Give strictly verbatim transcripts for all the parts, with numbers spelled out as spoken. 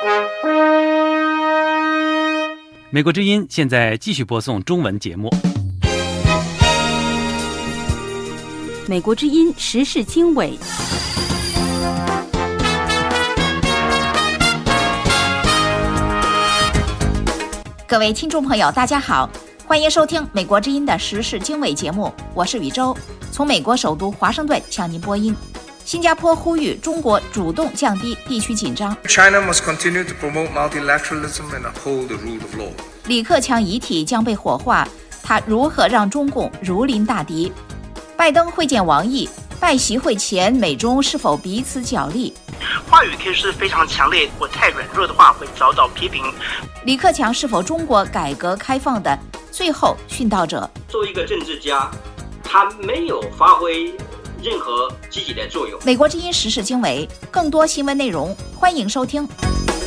美国之音现在继续播送中文节目。 美国之音时事经纬， 各位听众朋友，大家好，欢迎收听美国之音的时事经纬节目，我是宇宙，从美国首都华盛顿向您播音。新加坡呼吁中国主动降低地区紧张。 China must continue to promote multilateralism and uphold the rule of law. 李克强遗体将被火化，他如何让中共如临大敌？拜登会见王毅，拜习会前美中是否彼此角力？ 话语可以是非常强烈，或太软弱的话会遭到批评。 李克强是否中国改革开放的最后殉道者？ 作为一个政治家，他没有发挥任何积极的作用。 美国之音时事经纬，更多新闻内容，欢迎收听。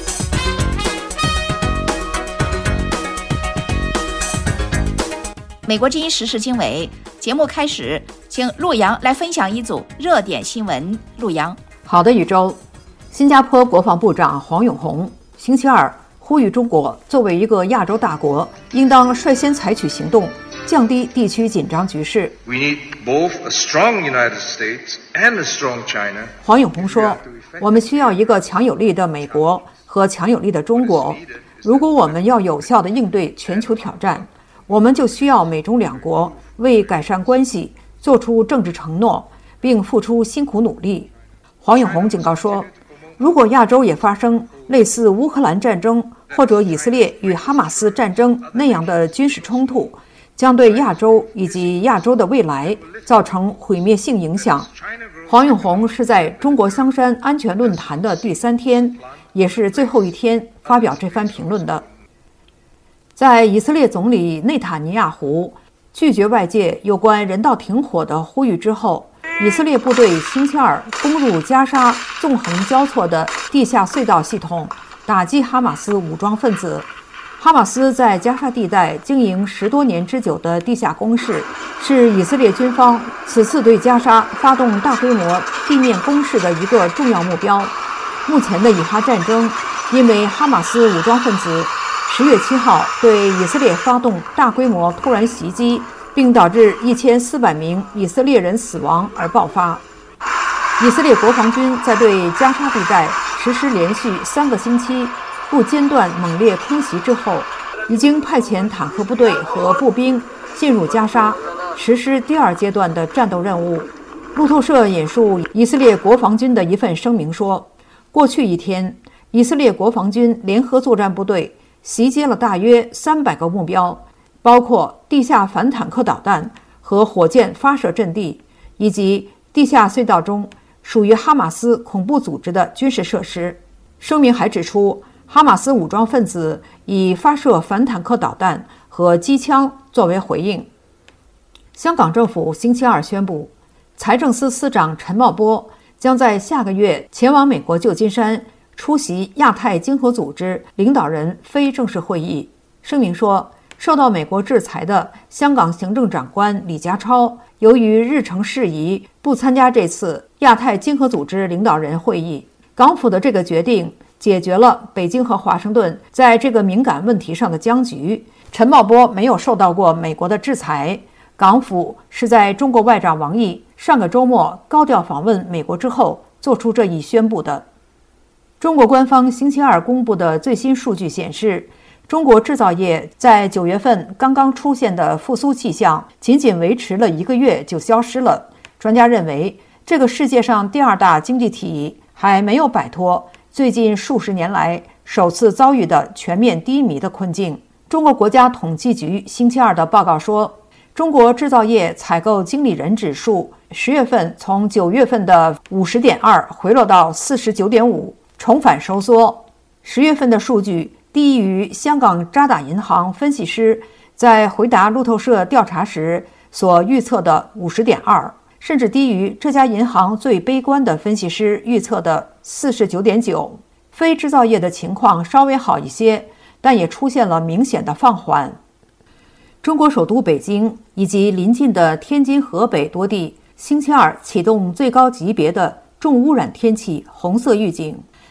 美国之音时事经纬节目开始，请陆阳来分享一组热点新闻。陆阳， 好的，宇宙。新加坡国防部长黄永红星期二呼吁中国作为一个亚洲大国，应当率先采取行动，降低地区紧张局势。 We need both a strong United States and a strong China. 黄永红说，我们需要一个强有力的美国和强有力的中国。如果我们要有效地应对全球挑战，我们就需要美中两国为改善关系做出政治承诺，并付出辛苦努力。黄永红警告说，如果亚洲也发生类似乌克兰战争或者以色列与哈马斯战争那样的军事冲突，将对亚洲以及亚洲的未来造成毁灭性影响。黄永红是在中国香山安全论坛的第三天，也是最后一天发表这番评论的。在以色列总理内塔尼亚胡拒绝外界有关人道停火的呼吁之后，以色列部队星期二攻入加沙纵横交错的地下隧道系统，打击哈马斯武装分子。哈马斯在加沙地带经营十多年之久的地下工事，是以色列军方此次对加沙发动大规模地面攻势的一个重要目标。目前的以哈战争，因为哈马斯武装分子十月七号对以色列发动大规模突然袭击，并导致一千四百名以色列人死亡而爆发。以色列国防军在对加沙地带实施连续三个星期不间断猛烈空袭之后，已经派遣坦克部队和步兵进入加沙，实施第二阶段的战斗任务。路透社引述以色列国防军的一份声明说，过去一天，以色列国防军联合作战部队袭击了大约三百个目标，包括地下反坦克导弹和火箭发射阵地，以及地下隧道中属于哈马斯恐怖组织的军事设施。声明还指出，哈马斯武装分子以发射反坦克导弹和机枪作为回应。香港政府星期二宣布，财政司司长陈茂波将在下个月前往美国旧金山出席亚太经合组织领导人非正式会议。声明说，受到美国制裁的香港行政长官李家超由于日程事宜不参加这次亚太经合组织领导人会议。港府的这个决定解决了北京和华盛顿在这个敏感问题上的僵局。陈茂波没有受到过美国的制裁，港府是在中国外长王毅上个周末高调访问美国之后做出这一宣布的。中国官方星期二公布的最新数据显示，中国制造业在九月份刚刚出现的复苏迹象仅仅维持了一个月就消失了。专家认为，这个世界上第二大经济体还没有摆脱最近数十年来首次遭遇的全面低迷的困境。中国国家统计局星期二的报告说，中国制造业采购经理人指数十月份从九月份的 五十点二 回落到 四十九点五，重返收缩。十月份的数据低于香港渣打银行分析师在回答路透社调查时所预测的 五十点二， 甚至低于这家银行最悲观的分析师预测的 四十九点九。 非制造业的情况稍微好一些，但也出现了明显的放缓。中国首都北京以及邻近的天津、河北多地星期二启动最高级别的重污染天气红色预警。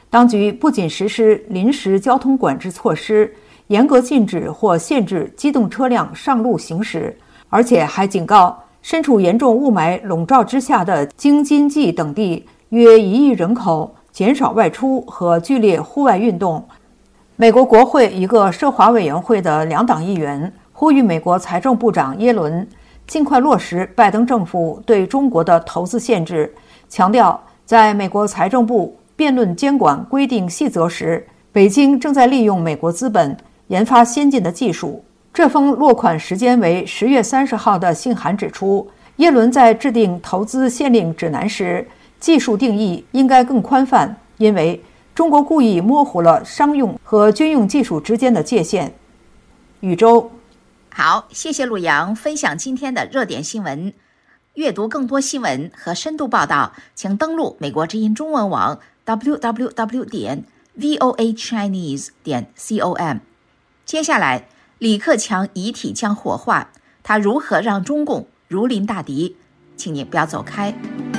当局不仅实施临时交通管制措施，严格禁止或限制机动车辆上路行驶，而且还警告身处严重雾霾笼罩之下的京津冀等地约一亿人口减少外出和剧烈户外运动。美国国会一个涉华委员会的两党议员呼吁美国财政部长耶伦尽快落实拜登政府对中国的投资限制，强调在美国财政部辩论监管规定细则时，北京正在利用美国资本研发先进的技术。这封落款时间为十月三十号的信函指出，耶伦在制定投资限令指南时，技术定义应该更宽泛，因为中国故意模糊了商用和军用技术之间的界限。宇宙， 好，谢谢陆阳分享今天的热点新闻。阅读更多新闻和深度报道，请登录美国之音中文网 double-u double-u double-u 点 voa chinese 点 com。接下来，李克强遗体将火化，他如何让中共如临大敌？请你不要走开。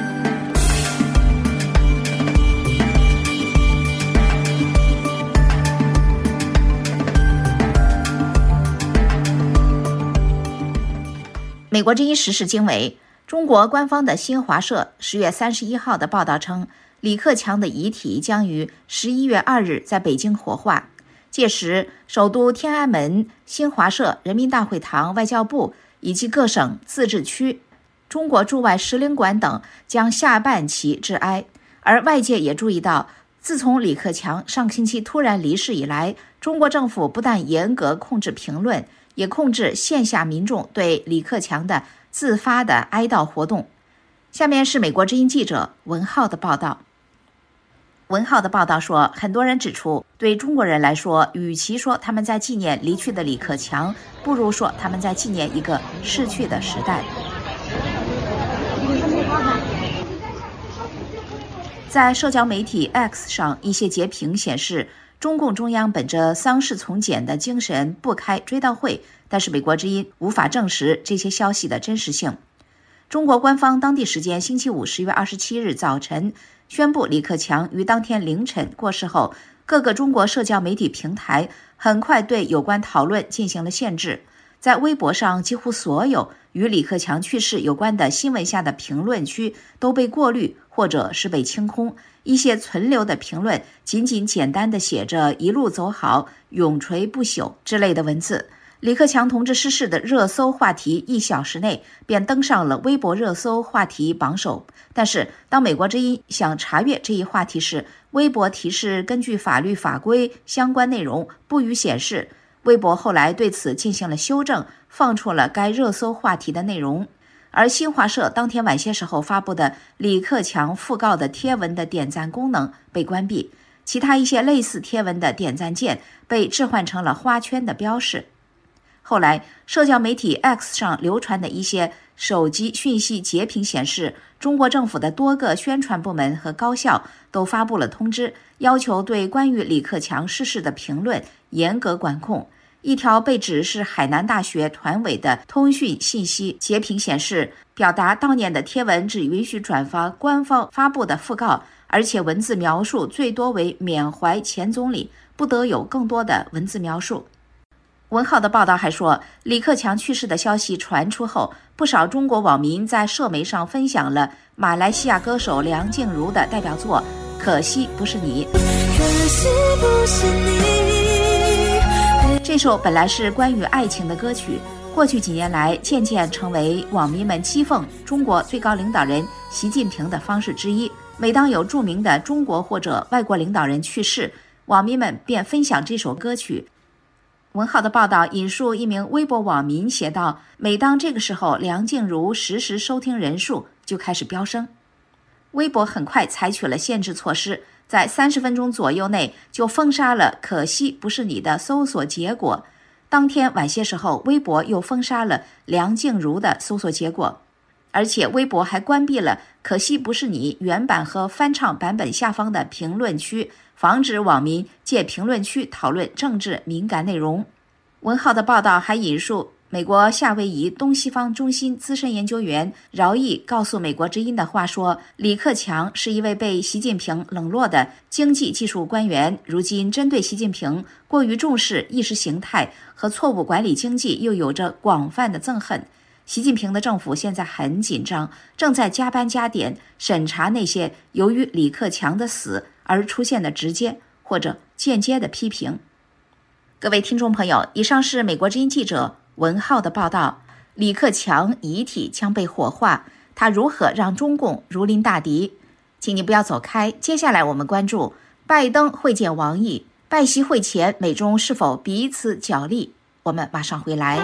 美国之音时事经纬，中国官方的新华社十月三十一号的报道称，李克强的遗体将于十一月二日在北京火化。届时，首都天安门、新华社、人民大会堂、外交部以及各省、自治区、中国驻外使领馆等将下半旗致哀。而外界也注意到，自从李克强上星期突然离世以来，中国政府不但严格控制评论，也控制线下民众对李克强的自发的哀悼活动。下面是美国之音记者文浩的报道。文浩的报道说，很多人指出，对中国人来说，与其说他们在纪念离去的李克强，不如说他们在纪念一个逝去的时代。在社交媒体 X 上，一些截屏显示，中共中央本着丧事从简的精神不开追悼会，但是美国之音无法证实这些消息的真实性。中国官方当地时间星期五十月二十七日早晨宣布李克强于当天凌晨过世后，各个中国社交媒体平台很快对有关讨论进行了限制。在微博上，几乎所有与李克强去世有关的新闻下的评论区都被过滤或者是被清空，一些存留的评论仅仅简单地写着一路走好、永垂不朽之类的文字。李克强同志逝世的热搜话题一小时内便登上了微博热搜话题榜首，但是当美国之音想查阅这一话题时，微博提示根据法律法规相关内容不予显示。微博后来对此进行了修正，放出了该热搜话题的内容。而新华社当天晚些时候发布的李克强讣告的贴文的点赞功能被关闭，其他一些类似贴文的点赞键被置换成了花圈的标识。后来，社交媒体 X 上流传的一些手机讯息截屏显示，中国政府的多个宣传部门和高校都发布了通知，要求对关于李克强逝世的评论严格管控。一条被指是海南大学团委的通讯信息截屏显示，表达悼念的贴文只允许转发官方发布的讣告，而且文字描述最多为缅怀前总理，不得有更多的文字描述。文浩的报道还说，李克强去世的消息传出后，不少中国网民在社媒上分享了马来西亚歌手梁静茹的代表作《可惜不是你》。可惜不是你。这首本来是关于爱情的歌曲，过去几年来渐渐成为网民们讥讽中国最高领导人习近平的方式之一。每当有著名的中国或者外国领导人去世，网民们便分享这首歌曲。文浩的报道引述一名微博网民写道，每当这个时候，梁静茹实时收听人数就开始飙升。微博很快采取了限制措施，在三十分钟左右内就封杀了可惜不是你的搜索结果。当天晚些时候，微博又封杀了梁静茹的搜索结果，而且微博还关闭了可惜不是你原版和翻唱版本下方的评论区，防止网民借评论区讨论政治敏感内容。文浩的报道还引述美国夏威夷东西方中心资深研究员饶毅告诉美国之音的话说，李克强是一位被习近平冷落的经济技术官员，如今针对习近平过于重视意识形态和错误管理经济又有着广泛的憎恨。习近平的政府现在很紧张，正在加班加点审查那些由于李克强的死而出现的直接或者间接的批评。各位听众朋友，以上是美国之音记者文浩的报道。李克强遗体将被火化，他如何让中共如临大敌？请你不要走开，接下来我们关注拜登会见王毅，拜习会前美中是否彼此角力？我们马上回来。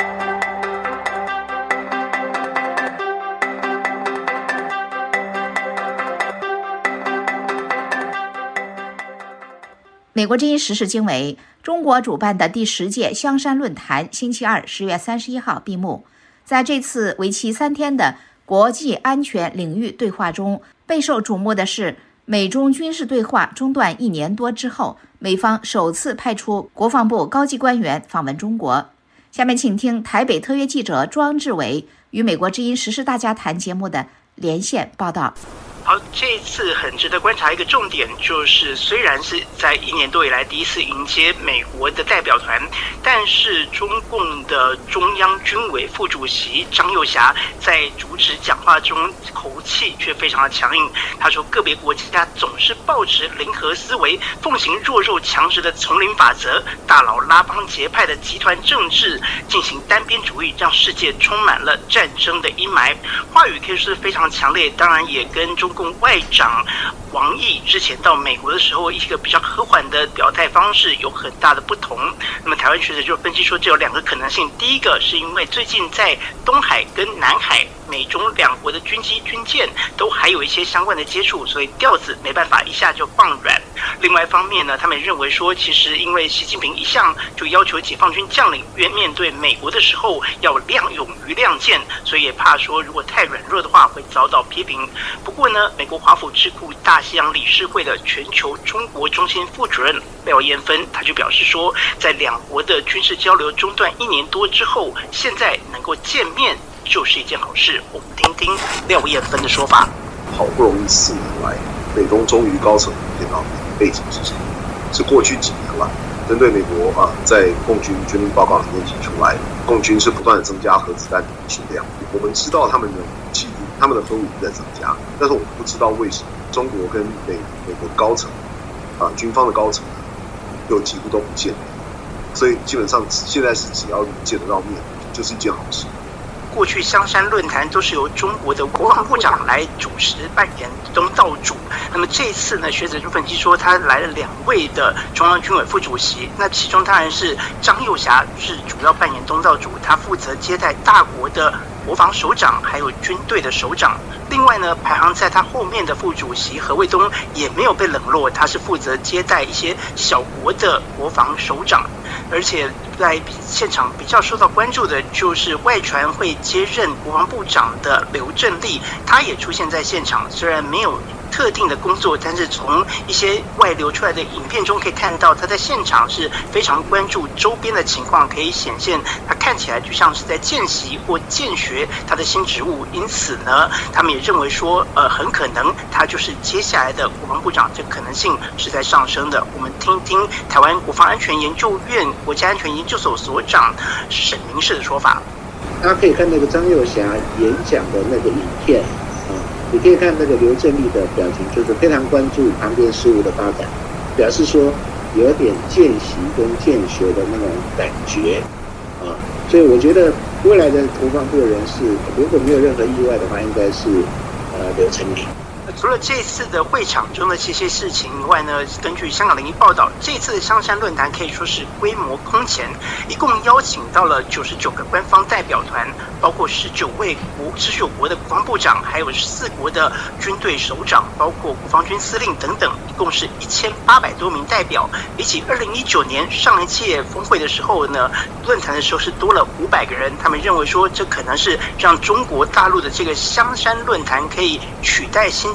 美国之音时事经纬，中国主办的第十届香山论坛星期二十月三十一号闭幕。在这次为期三天的国际安全领域对话中，备受瞩目的是美中军事对话中断一年多之后，美方首次派出国防部高级官员访问中国。下面请听台北特约记者庄志伟与美国之音时事大家谈节目的连线报道。 好，这一次很值得观察一个重点，就是虽然是在一年多以来第一次迎接美国的代表团，但是中共的中央军委副主席张又侠在主旨讲话中口气却非常的强硬。他说，个别国家总是抱持零和思维，奉行弱肉强食的丛林法则，大佬拉帮结派的集团政治，进行单边主义，让世界充满了战争的阴霾。话语可以说是非常强烈，当然也跟中共外长王毅之前到美国的时候一个比较和缓的表态方式有很大的不同。那么台湾学者就分析说，这有两个可能性。第一个是因为最近在东海跟南海美中两国的军机军舰都还有一些相关的接触，所以调子没办法一下就放软。另外一方面呢，他们也认为说，其实因为习近平一向就要求解放军将领面对美国的时候要亮勇于亮剑，所以也怕说如果太软弱的话会遭到批评。不过呢，美国华府智库大西洋理事会的全球中国中心副主任廖燕芬，他就表示说，在两国的军事交流中断一年多之后，现在能够见面就是一件好事。我们听听廖燕芬的说法。 好不容易四年来，美中终于高层见到面，背景是什么？是过去几年来针对美国啊，在共军军令报告里面提出来，共军是不断的增加核子弹的数量。我们知道他们的武器、他们的核武力在增加，但是我们不知道为什么中国跟美美国高层啊，军方的高层又几乎都不见面，所以基本上现在是只要见得到面，就是一件好事。 过去香山论坛都是由中国的国防部长来主持扮演东道主，那么这一次呢，学者就分析说，他来了两位的中央军委副主席，那其中当然是张又侠是主要扮演东道主，他负责接待大国的国防首长还有军队的首长。另外呢，排行在他后面的副主席何卫东也没有被冷落，他是负责接待一些小国的国防首长。而且在现场比较受到关注的就是外传会接任国防部长的刘振立，他也出现在现场，虽然没有特定的工作，但是从一些外流出来的影片中可以看到，他在现场是非常关注周边的情况，可以显现他看起来就像是在见习或见学他的新职务。因此呢，他们也认为说，呃，很可能他就是接下来的国防部长，这可能性是在上升的。我们听听台湾国防安全研究院国家安全研究所所长沈明世的说法。 大家可以看那个张又侠演讲的那个影片。你可以看那个刘振立的表情，就是非常关注旁边事物的发展，表示说有点见习跟见学的那种感觉啊，所以我觉得未来的国防部的人士，如果没有任何意外的话，应该是呃刘成林。 除了这次的会场中的这些事情以外呢，根据香港零一报道，这次的香山论坛可以说是规模空前，一共邀请到了九十九个官方代表团，包括十九位国十九国的国防部长，还有四国的军队首长，包括国防军司令等等，一共是一千八百多名代表。比起二零一九年上一届峰会的时候呢，论坛的时候是多了五百个人。他们认为说，这可能是让中国大陆的这个香山论坛可以取代新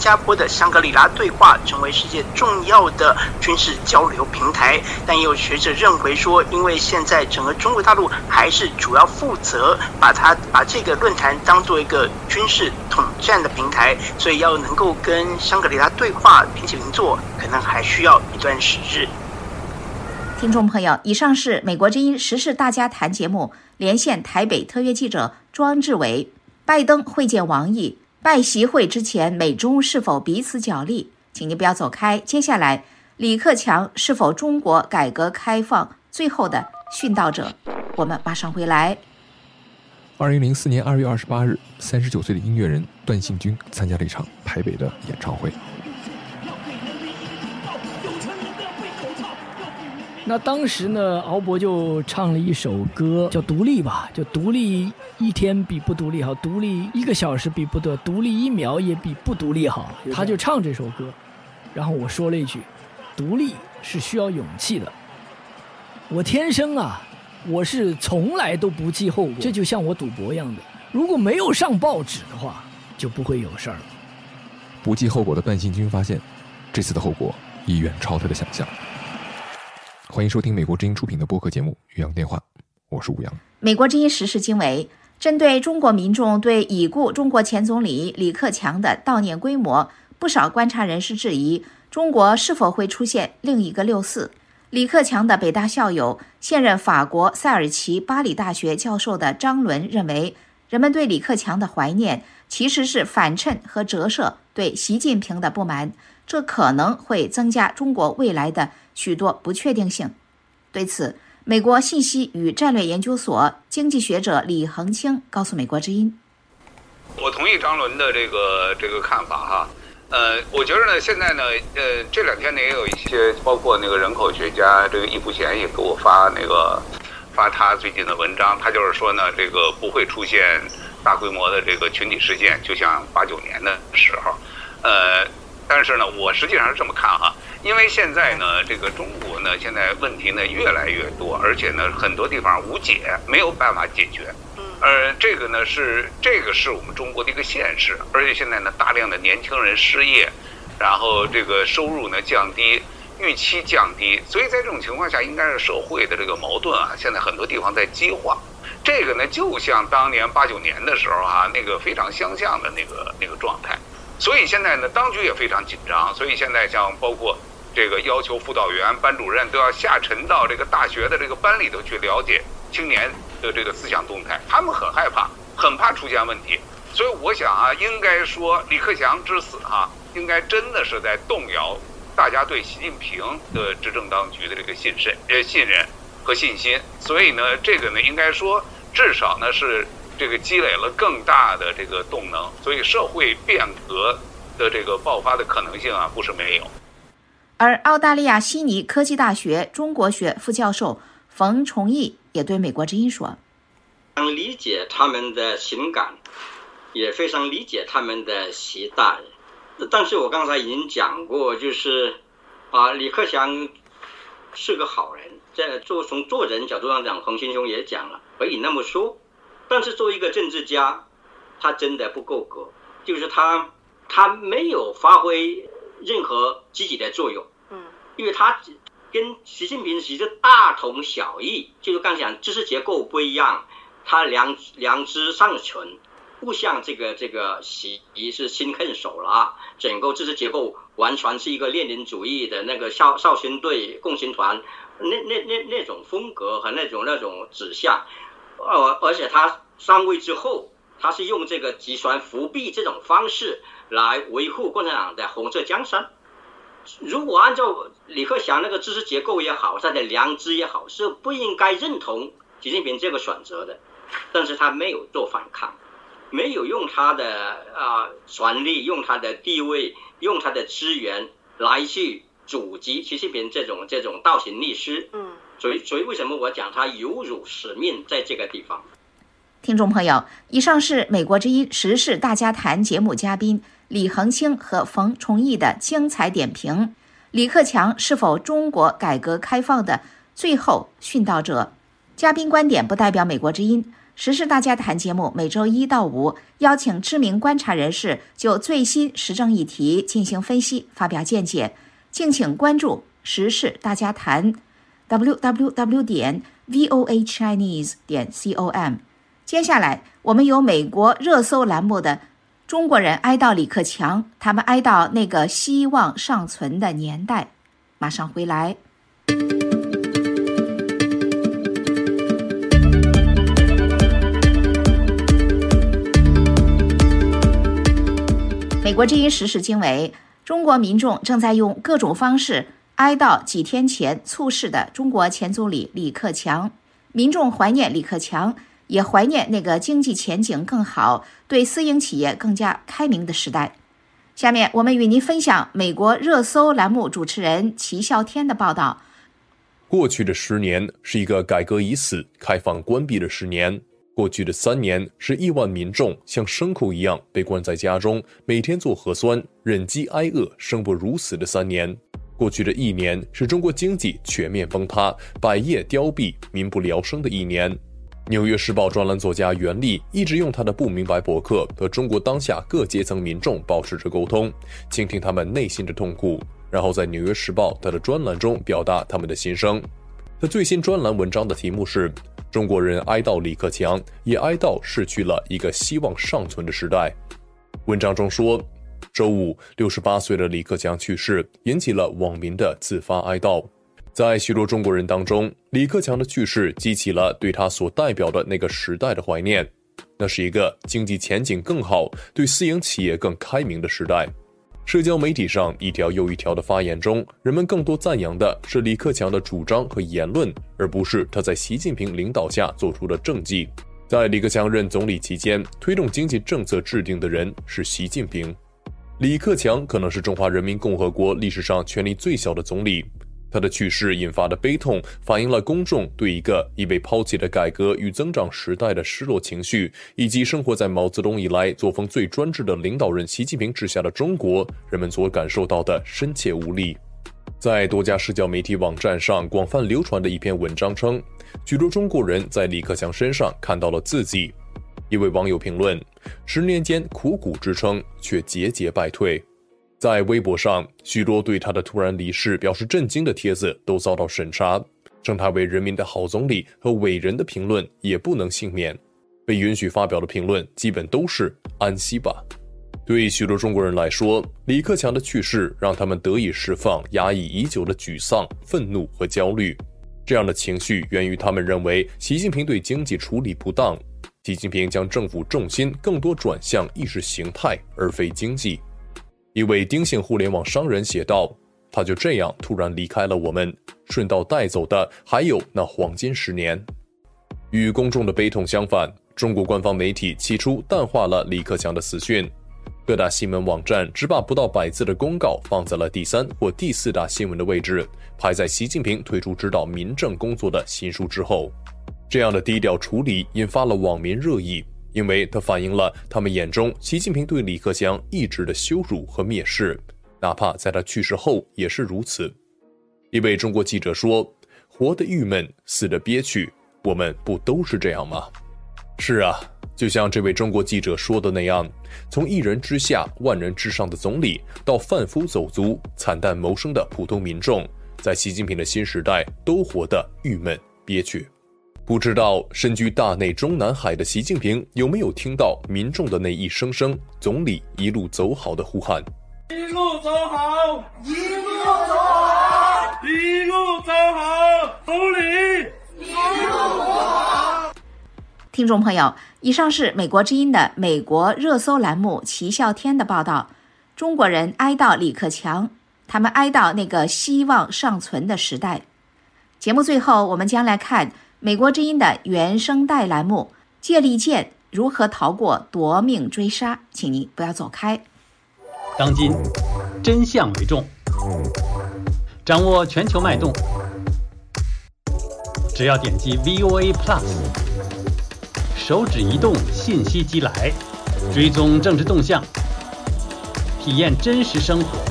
加坡的香格里拉对话成为世界重要的军事交流平台。但也有学者认为说，因为现在整个中国大陆还是主要负责把它把这个论坛当做一个军事统战的平台，所以要能够跟香格里拉对话平起平坐，可能还需要一段时日。 听众朋友，以上是美国之音时事大家谈节目连线台北特约记者庄志伟。拜登会见王毅，拜习会之前，美中是否彼此角力？请您不要走开。接下来，李克强是否中国改革开放最后的殉道者？我们马上回来。 二零零四年二月二十八日，三十九岁的音乐人段信军参加了一场台北的演唱会。 那当时呢，敖博就唱了一首歌，叫《独立》吧，就独立一天比不独立好，独立一个小时比不得，独立一秒也比不独立好。他就唱这首歌，然后我说了一句：“独立是需要勇气的。我天生啊，我是从来都不计后果，这就像我赌博一样的，如果没有上报纸的话，就不会有事儿了。” 不计后果的段信军发现，这次的后果已远超他的想象。欢迎收听美国之音出品的播客节目《宇阳电话》，我是吴阳。 美国之音时事经纬针对中国民众对已故中国前总理李克强的悼念规模，不少观察人士质疑中国是否会出现另一个六四。李克强的北大校友、现任法国塞尔齐巴黎大学教授的张伦认为，人们对李克强的怀念其实是反衬和折射对习近平的不满，这可能会增加中国未来的许多不确定性。对此，美国信息与战略研究所经济学者李恒清告诉美国之音：“ 我同意张伦的这个这个看法哈。呃，我觉得呢，现在呢，呃，这两天呢也有一些，包括那个人口学家这个易福贤也给我发那个发他最近的文章，他就是说呢，这个不会出现大规模的这个群体事件，就像八九年的时候，呃。”但是呢，我实际上是这么看哈，因为现在呢，这个中国呢，现在问题呢越来越多，而且呢，很多地方无解，没有办法解决。而这个呢是这个是我们中国的一个现实，而且现在呢，大量的年轻人失业，然后这个收入呢降低，预期降低，所以在这种情况下，应该是社会的这个矛盾啊，现在很多地方在激化。这个呢，就像当年八九年的时候啊，那个非常相像的那个那个状态。所以现在呢，当局也非常紧张。所以现在像包括这个要求辅导员、班主任都要下沉到这个大学的这个班里头去了解青年的这个思想动态，他们很害怕，很怕出现问题。所以我想啊，应该说李克强之死哈、啊，应该真的是在动摇大家对习近平的执政当局的这个信任、呃信任和信心。所以呢，这个呢，应该说至少呢是。这个积累了更大的这个动能，所以社会变革的这个爆发的可能性啊，不是没有。 而澳大利亚悉尼科技大学中国学副教授冯崇义也对美国之音说：“ 非常理解他们的情感，也非常理解他们的期待。但是我刚才已经讲过，就是啊，李克强是个好人，在做从做人角度上讲，洪先生也讲了，可以那么说。但是作为一个政治家，他真的不够格，就是他他没有发挥任何积极的作用，嗯，因为他跟习近平其实大同小异，就是刚才讲知识结构不一样，他良良知尚存，不像这个这个习是心狠手辣，整个知识结构完全是一个列宁主义的那个少少先队共青团那那那那种风格和那种那种指向。呃，而且他上位之后，他是用这个集权复辟这种方式来维护共产党的红色江山。如果按照李克强那个知识结构也好，他的良知也好，是不应该认同习近平这个选择的。但是他没有做反抗，没有用他的啊、呃、权力，用他的地位，用他的资源来去阻击习近平这种这种倒行逆施。嗯。所以，所以为什么我讲他有辱使命在这个地方？ 听众朋友，以上是美国之音时事大家谈节目嘉宾李恒清和冯崇义的精彩点评。李克强是否中国改革开放的最后殉道者？嘉宾观点不代表美国之音。 时事大家谈节目每周一到五邀请知名观察人士就最新时政议题进行分析，发表见解。敬请关注时事大家谈 double-u double-u double-u 点 v o a chinese 点 com。接下来，我们有美国热搜栏目的中国人哀悼李克强，他们哀悼那个希望尚存的年代。马上回来。美国之音时事经纬，中国民众正在用各种方式哀悼几天前猝逝的中国前总理李克强。民众怀念李克强，也怀念那个经济前景更好、对私营企业更加开明的时代。下面我们与您分享美国热搜栏目主持人齐笑天的报道。 过去的十年是一个改革已死、开放关闭的十年。过去的三年是亿万民众像牲口一样被关在家中，每天做核酸、忍饥挨饿、生不如死的三年。过去的一年是中国经济全面崩塌、百业凋敝、民不聊生的一年。纽约时报专栏作家袁立一直用他的不明白博客和中国当下各阶层民众保持着沟通，倾听他们内心的痛苦，然后在纽约时报他的专栏中表达他们的心声。他最新专栏文章的题目是中国人哀悼李克强，也哀悼逝去了一个希望尚存的时代。文章中说，周五六十八岁的李克强去世，引起了网民的自发哀悼。在许多中国人当中，李克强的去世激起了对他所代表的那个时代的怀念。那是一个经济前景更好、对私营企业更开明的时代。社交媒体上一条又一条的发言中，人们更多赞扬的是李克强的主张和言论，而不是他在习近平领导下做出的政绩。在李克强任总理期间，推动经济政策制定的人是习近平。李克强可能是中华人民共和国历史上权力最小的总理。他的去世引发的悲痛，反映了公众对一个已被抛弃的改革与增长时代的失落情绪，以及生活在毛泽东以来作风最专制的领导人习近平之下的中国人们所感受到的深切无力。在多家社交媒体网站上广泛流传的一篇文章称，许多中国人在李克强身上看到了自己。一位网友评论，十年间苦苦支撑，却节节败退。在微博上，许多对他的突然离世表示震惊的帖子都遭到审查，称他为人民的好总理和伟人的评论也不能幸免。被允许发表的评论基本都是安息吧。对许多中国人来说，李克强的去世让他们得以释放压抑已久的沮丧、愤怒和焦虑。这样的情绪源于他们认为习近平对经济处理不当，习近平将政府重心更多转向意识形态而非经济。一位丁姓互联网商人写道，他就这样突然离开了我们，顺道带走的还有那黄金十年。与公众的悲痛相反，中国官方媒体起初淡化了李克强的死讯，各大新闻网站只把不到百字的公告放在了第三或第四大新闻的位置，排在习近平退出指导民政工作的新书之后。这样的低调处理引发了网民热议，因为它反映了他们眼中习近平对李克强一直的羞辱和蔑视，哪怕在他去世后也是如此。一位中国记者说，活得郁闷，死得憋屈，我们不都是这样吗？是啊，就像这位中国记者说的那样，从一人之下万人之上的总理到贩夫走卒惨淡谋生的普通民众，在习近平的新时代都活得郁闷憋屈。不知道身居大内中南海的习近平有没有听到民众的那一声声总理一路走好的呼喊。 一路走好，一路走好，一路走好，总理一路走好。 听众朋友，以上是美国之音的美国热搜栏目齐笑天的报道。中国人哀悼李克强，他们哀悼那个希望尚存的时代。节目最后，我们将来看美国之音的原声带栏目借力剑如何逃过夺命追杀，请您不要走开。 当今真相为重，掌握全球脉动，只要点击 V O A Plus， 手指移动，信息即来，追踪政治动向，体验真实生活，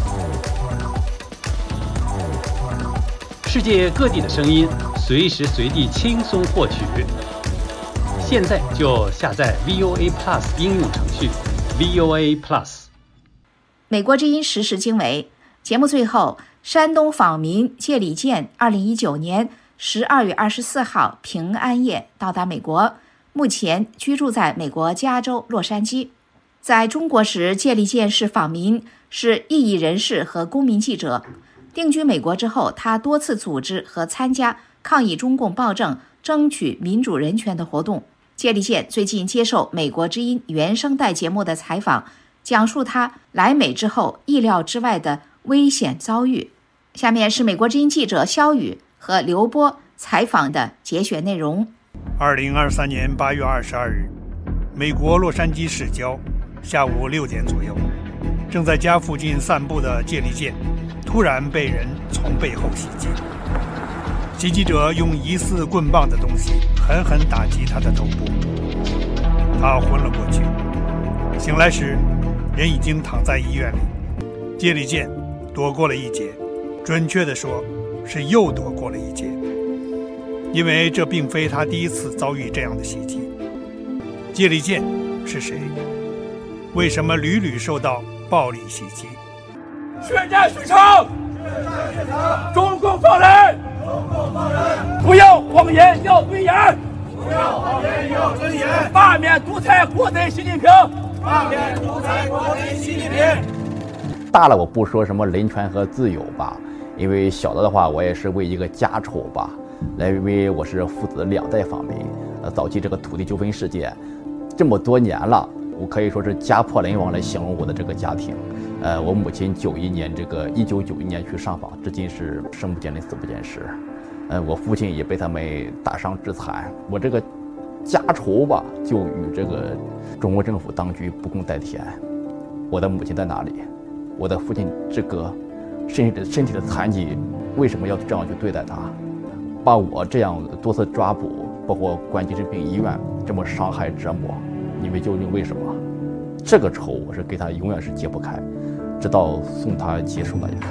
世界各地的声音，随时随地轻松获取。 现在就下载 V O A Plus 应用程序 V O A Plus。 美国之音时事经纬节目最后，山东访民谢礼健二零一九年十二月二十四号平安夜到达美国，目前居住在美国加州洛杉矶。在中国时，谢礼健是访民，是异议人士和公民记者。定居美国之后，他多次组织和参加抗议中共暴政、争取民主人权的活动。谢礼健最近接受美国之音原声带节目的采访，讲述他来美之后意料之外的危险遭遇。下面是美国之音记者肖宇和刘波采访的节选内容。 二零二三年八月二十二日，美国洛杉矶市郊下午六点左右，正在家附近散步的谢礼健突然被人从背后袭击。袭击者用疑似棍棒的东西狠狠打击他的头部，他昏了过去。醒来时，人已经躺在医院里。谢礼健躲过了一劫，准确地说是又躲过了一劫，因为这并非他第一次遭遇这样的袭击。谢礼健是谁？为什么屡屡受到暴力袭击？ 血债血偿，中共放人，不要谎言，要尊严，不要谎言，要尊严，罢免独裁国贼习近平，罢免独裁国贼习近平。 大了我不说什么人权和自由吧，因为小的的话，我也是为一个家仇吧，来因为我是父子两代访民，呃，早期这个土地纠纷事件，这么多年了，我可以说是家破人亡来形容我的这个家庭。呃，我母亲九一年这个一九九一年去上访，至今是生不见人死不见尸。呃，我父亲也被他们打伤致残，我这个家仇吧，就与这个中国政府当局不共戴天。我的母亲在哪里？我的父亲这个身体的身体的残疾，为什么要这样去对待他？把我这样多次抓捕，包括关精神病医院，这么伤害折磨，你们究竟为什么？这个仇我是给他永远是解不开，直到送他结束那一刻。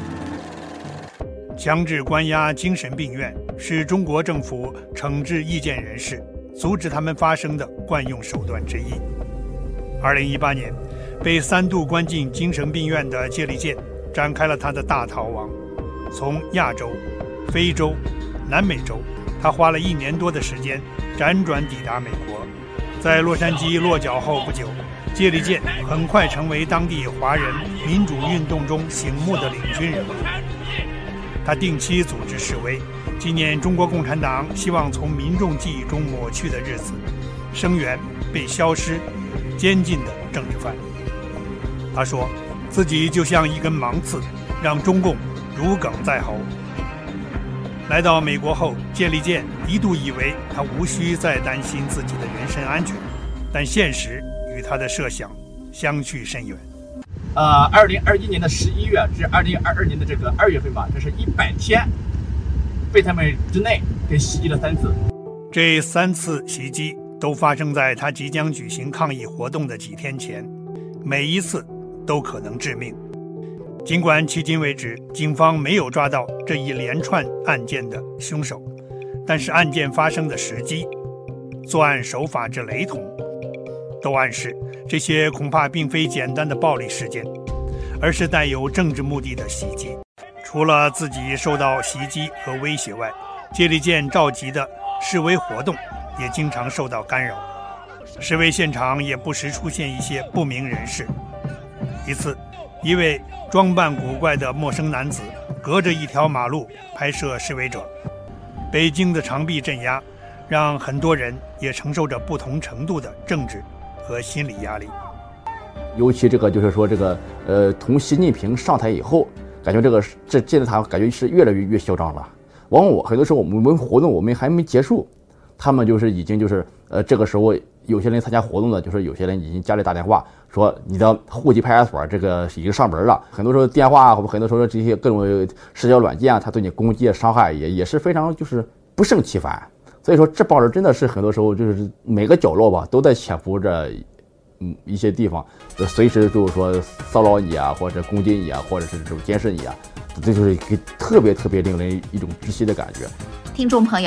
强制关押精神病院是中国政府惩治意见人士、阻止他们发声的惯用手段之一。二零一八年，被三度关进精神病院的谢礼健展开了他的大逃亡，从亚洲、非洲、南美洲，他花了一年多的时间辗转抵达美国。在洛杉矶落脚后不久，谢礼健很快成为当地华人民主运动中醒目的领军人物。他定期组织示威，纪念中国共产党希望从民众记忆中抹去的日子，声援被消失、监禁的政治犯。他说自己就像一根芒刺，让中共如鲠在喉。来到美国后，谢礼健一度以为他无需再担心自己的人身安全，但现实与他的设想相去甚远。 呃，二零二一年的十一月至二零二二年的这个二月份吧，这是一百天，被他们之内给袭击了三次。 这三次袭击都发生在他即将举行抗议活动的几天前，每一次都可能致命。尽管迄今为止警方没有抓到这一连串案件的凶手，但是案件发生的时机、作案手法之雷同，都暗示这些恐怕并非简单的暴力事件，而是带有政治目的的袭击。除了自己受到袭击和威胁外，谢礼健召集的示威活动也经常受到干扰，示威现场也不时出现一些不明人士。一次，一位装扮古怪的陌生男子隔着一条马路拍摄示威者。北京的长臂镇压让很多人也承受着不同程度的政治和心理压力。 尤其这个就是说这个呃，从习近平上台以后，感觉这个这现在他感觉是越来越越嚣张了。往往很多时候我们活动我们还没结束，他们就是已经就是呃这个时候有些人参加活动的，就是有些人已经家里打电话说你的户籍派出所这个已经上门了。很多时候电话或者很多时候这些各种社交软件啊，他对你攻击伤害也也是非常就是不胜其烦。所以说这帮人真的是很多时候就是每个角落吧都在潜伏着嗯一些地方，随时就是说骚扰你啊，或者攻击你啊，或者是这种监视你啊，这就是特别特别令人一种窒息的感觉。 听众朋友，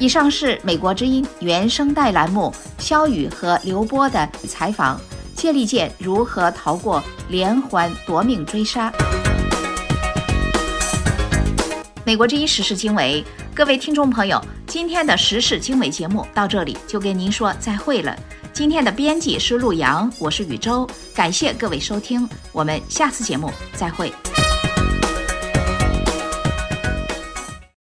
以上是美国之音原声带栏目肖宇和刘波的采访，谢利剑如何逃过连环夺命追杀。美国之音时事经纬，各位听众朋友，今天的时事经纬节目到这里就跟您说再会了。今天的编辑是陆阳，我是宇宙，感谢各位收听，我们下次节目再会。